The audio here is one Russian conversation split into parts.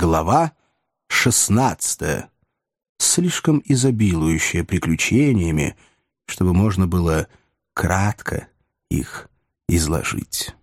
Глава 16. Слишком изобилующая приключениями, чтобы можно было кратко их изложить.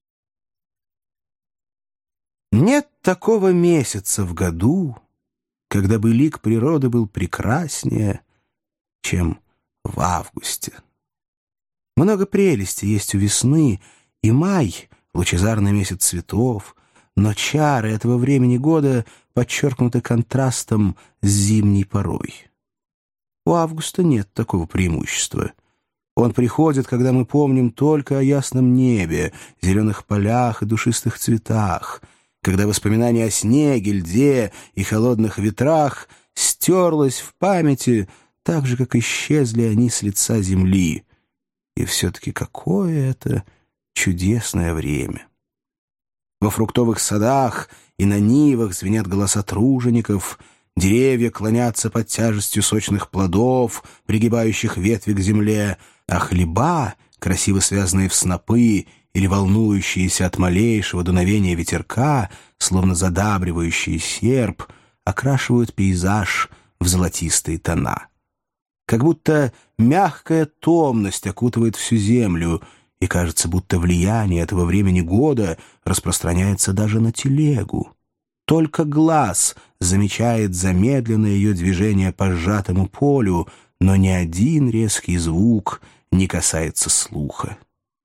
Нет такого месяца в году, когда бы лик природы был прекраснее, чем в августе. Много прелести есть у весны, и май — лучезарный месяц цветов, но чары этого времени года подчеркнуты контрастом с зимней порой. У августа нет такого преимущества. Он приходит, когда мы помним только о ясном небе, зеленых полях и душистых цветах, когда воспоминание о снеге, льде и холодных ветрах стерлось в памяти так же, как исчезли они с лица земли. И все-таки какое это чудесное время! Во фруктовых садах и на нивах звенят голоса тружеников, деревья клонятся под тяжестью сочных плодов, пригибающих ветви к земле, а хлеба, красиво связанные в снопы или волнующиеся от малейшего дуновения ветерка, словно задабривающие серп, окрашивают пейзаж в золотистые тона. Как будто мягкая томность окутывает всю землю, и кажется, будто влияние этого времени года распространяется даже на телегу. Только глаз замечает замедленное ее движение по сжатому полю, но ни один резкий звук не касается слуха.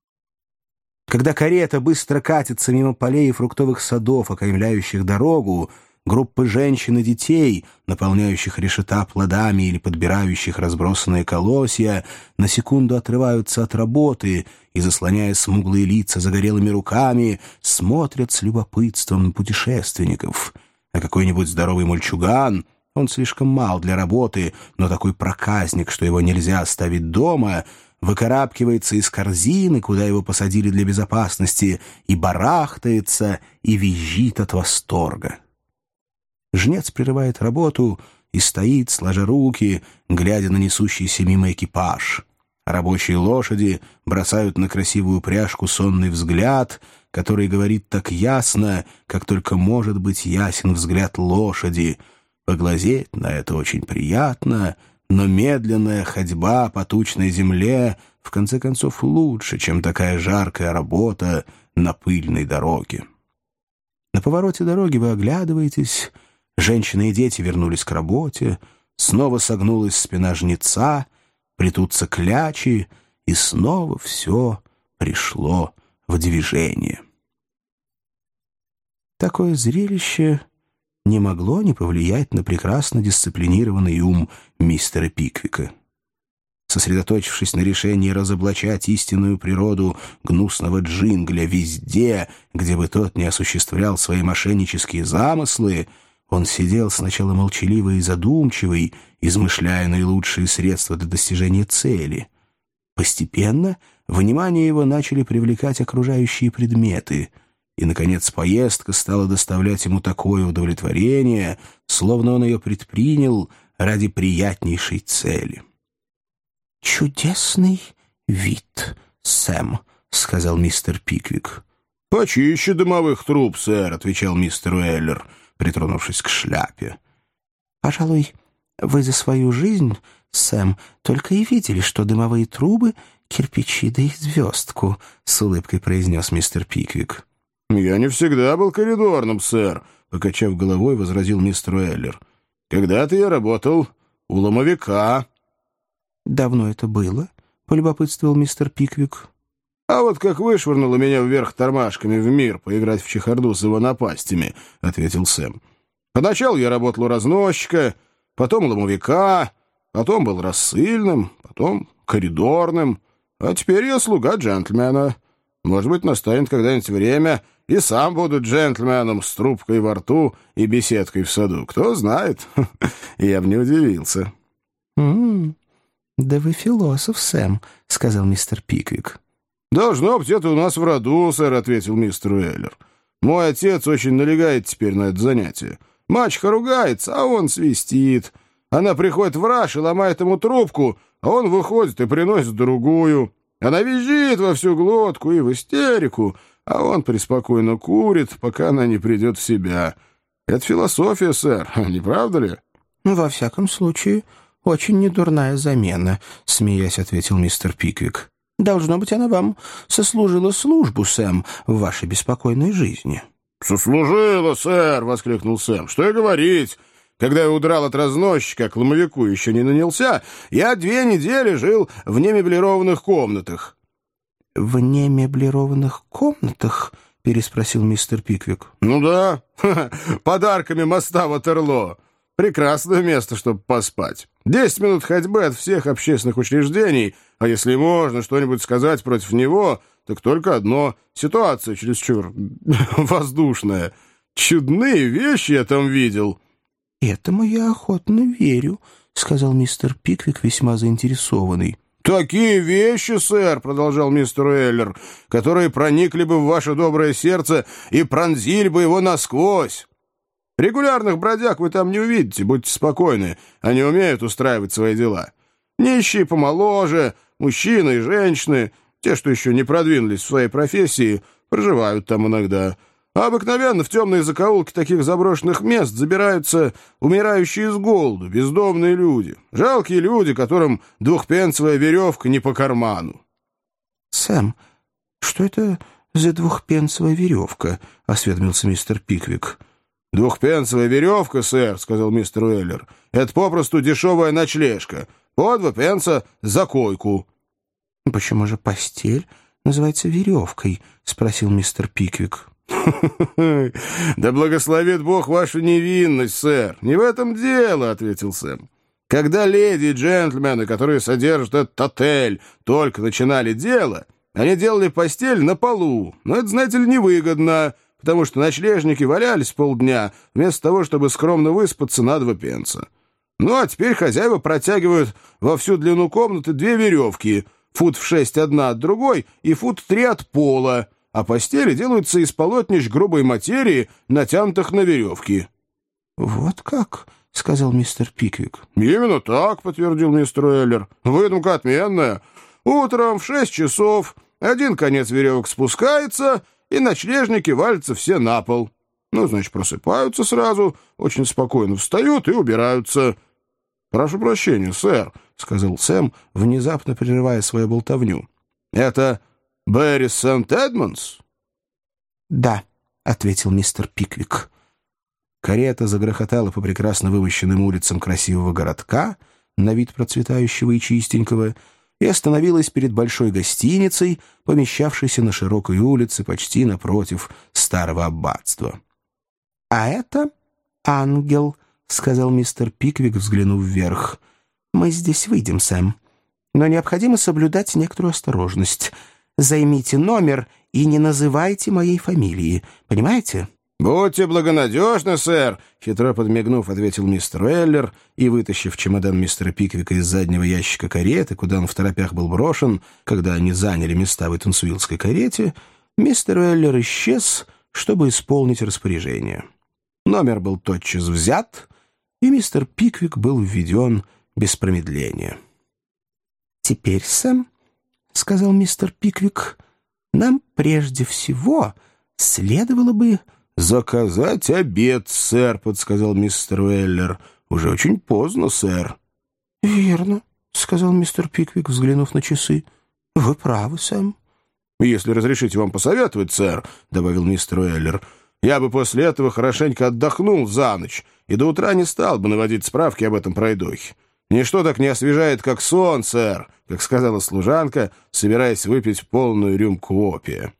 Когда карета быстро катится мимо полей и фруктовых садов, окаймляющих дорогу, группы женщин и детей, наполняющих решета плодами или подбирающих разбросанные колосья, на секунду отрываются от работы и, заслоняя смуглые лица загорелыми руками, смотрят с любопытством на путешественников. А какой-нибудь здоровый мальчуган, он слишком мал для работы, но такой проказник, что его нельзя оставить дома, выкарабкивается из корзины, куда его посадили для безопасности, и барахтается, и визжит от восторга. Жнец прерывает работу и стоит, сложа руки, глядя на несущийся мимо экипаж. Рабочие лошади бросают на красивую пряжку сонный взгляд, который говорит так ясно, как только может быть ясен взгляд лошади. Поглазеть на это очень приятно, но медленная ходьба по тучной земле в конце концов лучше, чем такая жаркая работа на пыльной дороге. На повороте дороги вы оглядываетесь. Женщины и дети вернулись к работе, снова согнулась спина жнеца, плетутся клячи, и снова все пришло в движение. Такое зрелище не могло не повлиять на прекрасно дисциплинированный ум мистера Пиквика. Сосредоточившись на решении разоблачать истинную природу гнусного джингля везде, где бы тот не осуществлял свои мошеннические замыслы, он сидел сначала молчаливый и задумчивый, измышляя наилучшие средства для достижения цели. Постепенно внимание его начали привлекать окружающие предметы, и, наконец, поездка стала доставлять ему такое удовлетворение, словно он ее предпринял ради приятнейшей цели. «Чудесный вид, Сэм», — сказал мистер Пиквик. «Почище дымовых труб, сэр», — отвечал мистер Уэллер, притронувшись к шляпе. «Пожалуй, вы за свою жизнь, Сэм, только и видели, что дымовые трубы, кирпичи да и звездку», — с улыбкой произнес мистер Пиквик. «Я не всегда был коридорным, сэр», — покачав головой, возразил мистер Уэллер. «Когда-то я работал у ломовика». «Давно это было?» — полюбопытствовал мистер Пиквик. «А вот как вышвырнуло меня вверх тормашками в мир поиграть в чехарду с его напастями», — ответил Сэм. «Поначалу я работал у разносчика, потом у ломовика, потом был рассыльным, потом коридорным, а теперь я слуга джентльмена. Может быть, настанет когда-нибудь время, и сам буду джентльменом с трубкой во рту и беседкой в саду. Кто знает?» Я бы не удивился. «Да вы философ, Сэм», — сказал мистер Пиквик. «Должно быть, это у нас в роду, сэр», — ответил мистер Уэллер. «Мой отец очень налегает теперь на это занятие. Мачеха ругается, а он свистит. Она приходит в раж и ломает ему трубку, а он выходит и приносит другую. Она визжит во всю глотку и в истерику, а он преспокойно курит, пока она не придет в себя. Это философия, сэр, не правда ли? «Во всяком случае, очень недурная замена», — смеясь ответил мистер Пиквик. «Должно быть, она вам сослужила службу, Сэм, в вашей беспокойной жизни». «Сослужила, сэр!» — воскликнул Сэм. «Что и говорить! Когда я удрал от разносчика, к ломовику еще не нанялся, я 2 недели жил в немеблированных комнатах». «В немеблированных комнатах?» — переспросил мистер Пиквик. «Ну да, подарками моста Ватерлоо. Прекрасное место, чтобы поспать. 10 минут ходьбы от всех общественных учреждений, а если можно что-нибудь сказать против него, так только одно — ситуация чересчур воздушная. Чудные вещи я там видел». «Этому я охотно верю», — сказал мистер Пиквик, весьма заинтересованный. «Такие вещи, сэр, — продолжал мистер Уэллер, — которые проникли бы в ваше доброе сердце и пронзили бы его насквозь. Регулярных бродяг вы там не увидите, будьте спокойны, они умеют устраивать свои дела. Нищие помоложе, мужчины и женщины, те, что еще не продвинулись в своей профессии, проживают там иногда. А обыкновенно в темные закоулки таких заброшенных мест забираются умирающие с голоду, бездомные люди, жалкие люди, которым 2-пенсовая веревка не по карману». «Сэм, что это за 2-пенсовая веревка?» — осведомился мистер Пиквик. 2-пенсовая веревка, сэр, — сказал мистер Уэллер, — это попросту дешевая ночлежка. По 2 пенса за койку. — Почему же постель называется веревкой? — спросил мистер Пиквик. — Да благословит Бог вашу невинность, сэр. Не в этом дело, — ответил Сэм. Когда леди и джентльмены, которые содержат этот отель, только начинали дело, они делали постель на полу. Но это, знаете ли, невыгодно, потому что ночлежники валялись полдня, вместо того, чтобы скромно выспаться на 2 пенса. Ну, а теперь хозяева протягивают во всю длину комнаты 2 веревки, фут в 6 одна от другой и фут 3 от пола, а постели делаются из полотнищ грубой материи, натянутых на веревки. — Вот как? — сказал мистер Пиквик. — Именно так, — подтвердил мистер Уэллер. — Выдумка отменная. Утром в 6 часов один конец веревок спускается, и ночлежники валятся все на пол. Ну, значит, просыпаются сразу, очень спокойно встают и убираются. — Прошу прощения, сэр, — сказал Сэм, внезапно прерывая свою болтовню. — Это Берри Сент-Эдмондс? — Да, — ответил мистер Пиквик. Карета загрохотала по прекрасно вымощенным улицам красивого городка, на вид процветающего и чистенького, и остановилась перед большой гостиницей, помещавшейся на широкой улице почти напротив старого аббатства. — А это ангел, — сказал мистер Пиквик, взглянув вверх. — Мы здесь выйдем, Сэм. Но необходимо соблюдать некоторую осторожность. Займите номер и не называйте моей фамилии. Понимаете? — «Будьте благонадежны, сэр», — хитро подмигнув, ответил мистер Уэллер, и, вытащив чемодан мистера Пиквика из заднего ящика кареты, куда он второпях был брошен, когда они заняли места в Эйтонсвиллской карете, мистер Уэллер исчез, чтобы исполнить распоряжение. Номер был тотчас взят, и мистер Пиквик был введен без промедления. «Теперь, Сэм, — сказал мистер Пиквик, — нам прежде всего следовало бы...» «Заказать обед, сэр», — подсказал мистер Уэллер. «Уже очень поздно, сэр». «Верно», — сказал мистер Пиквик, взглянув на часы. «Вы правы, Сэм». «Если разрешите вам посоветовать, сэр», — добавил мистер Уэллер, «я бы после этого хорошенько отдохнул за ночь и до утра не стал бы наводить справки об этом пройдохе. Ничто так не освежает, как сон, сэр», — как сказала служанка, собираясь выпить полную рюмку опия.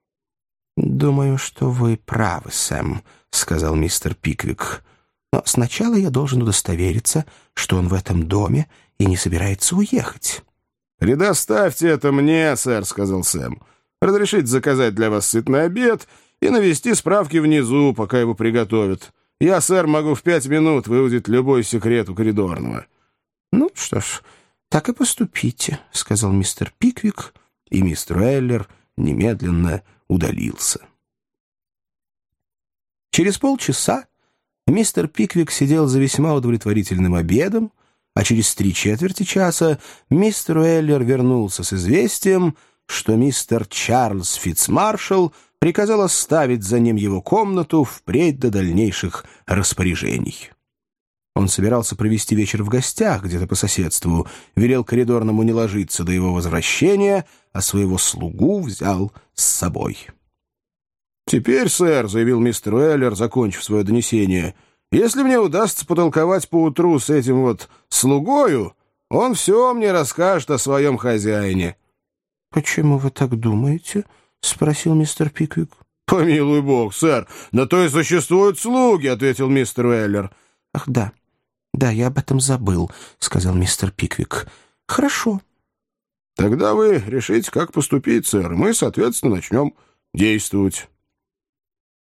«Думаю, что вы правы, Сэм», — сказал мистер Пиквик. «Но сначала я должен удостовериться, что он в этом доме и не собирается уехать». «Предоставьте это мне, сэр», — сказал Сэм. «Разрешите заказать для вас сытный обед и навести справки внизу, пока его приготовят. Я, сэр, могу в 5 минут выудить любой секрет у коридорного». «Ну что ж, так и поступите», — сказал мистер Пиквик, и мистер Уэллер немедленно удалился. Через полчаса мистер Пиквик сидел за весьма удовлетворительным обедом, а через 3/4 часа мистер Уэллер вернулся с известием, что мистер Чарльз Фитцмаршалл приказал оставить за ним его комнату впредь до дальнейших распоряжений. Он собирался провести вечер в гостях, где-то по соседству, велел коридорному не ложиться до его возвращения, а своего слугу взял с собой. «Теперь, сэр», — заявил мистер Уэллер, закончив свое донесение, «если мне удастся потолковать поутру с этим вот слугою, он все мне расскажет о своем хозяине». «Почему вы так думаете?» — спросил мистер Пиквик. «Помилуй бог, сэр, на то и существуют слуги», — ответил мистер Уэллер. «Ах, да, я об этом забыл», — сказал мистер Пиквик. «Хорошо». «Тогда вы решите, как поступить, сэр, и мы, соответственно, начнем действовать».